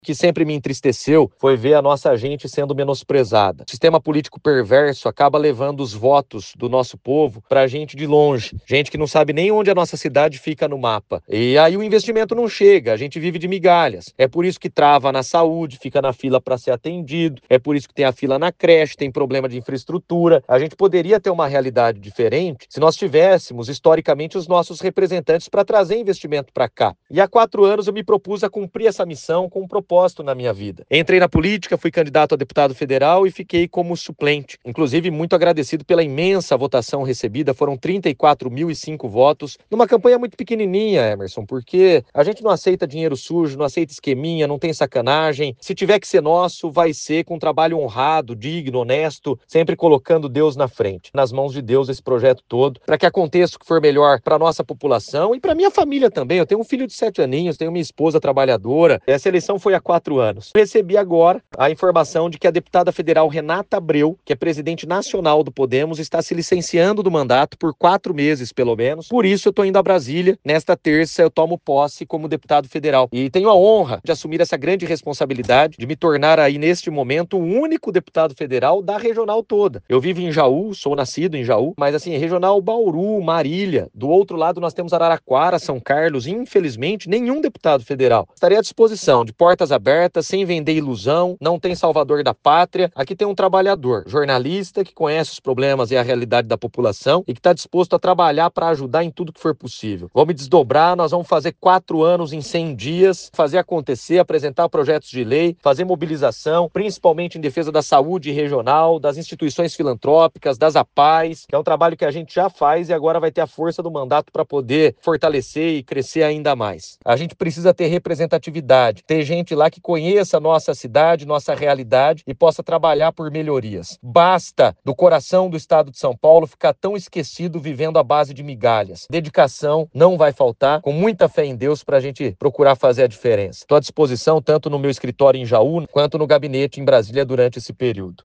O que sempre me entristeceu foi ver a nossa gente sendo menosprezada. O sistema político perverso acaba levando os votos do nosso povo para gente de longe, gente que não sabe nem onde a nossa cidade fica no mapa. E aí o investimento não chega, a gente vive de migalhas. É por isso que trava na saúde, fica na fila para ser atendido, é por isso que tem a fila na creche, tem problema de infraestrutura. A gente poderia ter uma realidade diferente se nós tivéssemos, historicamente, os nossos representantes para trazer investimento para cá. E há 4 anos eu me propus a cumprir essa missão com um propósito na minha vida. Entrei na política, fui candidato a deputado federal e fiquei como suplente. Inclusive, muito agradecido pela imensa votação recebida, foram 34.005 votos, numa campanha muito pequenininha, Emerson, porque a gente não aceita dinheiro sujo, não aceita esqueminha, não tem sacanagem. Se tiver que ser nosso, vai ser com trabalho honrado, digno, honesto, sempre colocando Deus na frente. Nas mãos de Deus esse projeto todo, para que aconteça o que for melhor para nossa população e para minha família também. Eu tenho um filho de 7 aninhos, tenho minha esposa trabalhadora. Essa eleição foi há 4 anos. Recebi agora a informação de que a deputada federal Renata Abreu, que é presidente nacional do Podemos, está se licenciando do mandato por 4 meses, pelo menos. Por isso, eu estou indo a Brasília. Nesta terça, eu tomo posse como deputado federal. E tenho a honra de assumir essa grande responsabilidade de me tornar aí, neste momento, o único deputado federal da regional toda. Eu vivo em Jaú, sou nascido em Jaú, mas assim, regional Bauru, Marília. Do outro lado, nós temos Araraquara, São Carlos. Infelizmente, nenhum deputado federal. Estarei à disposição, de portas abertas, sem vender ilusão, não tem salvador da pátria. Aqui tem um trabalhador, jornalista, que conhece os problemas e a realidade da população e que está disposto a trabalhar para ajudar em tudo que for possível. Vou me desdobrar, nós vamos fazer 4 anos em 100 dias, fazer acontecer, apresentar projetos de lei, fazer mobilização, principalmente em defesa da saúde regional, das instituições filantrópicas, das APAES, que é um trabalho que a gente já faz e agora vai ter a força do mandato para poder fortalecer e crescer ainda mais. A gente precisa ter representatividade, ter gente lá que conheça a nossa cidade, nossa realidade e possa trabalhar por melhorias. Basta do coração do estado de São Paulo ficar tão esquecido vivendo à base de migalhas. Dedicação não vai faltar, com muita fé em Deus para a gente procurar fazer a diferença. Estou à disposição tanto no meu escritório em Jaú quanto no gabinete em Brasília durante esse período.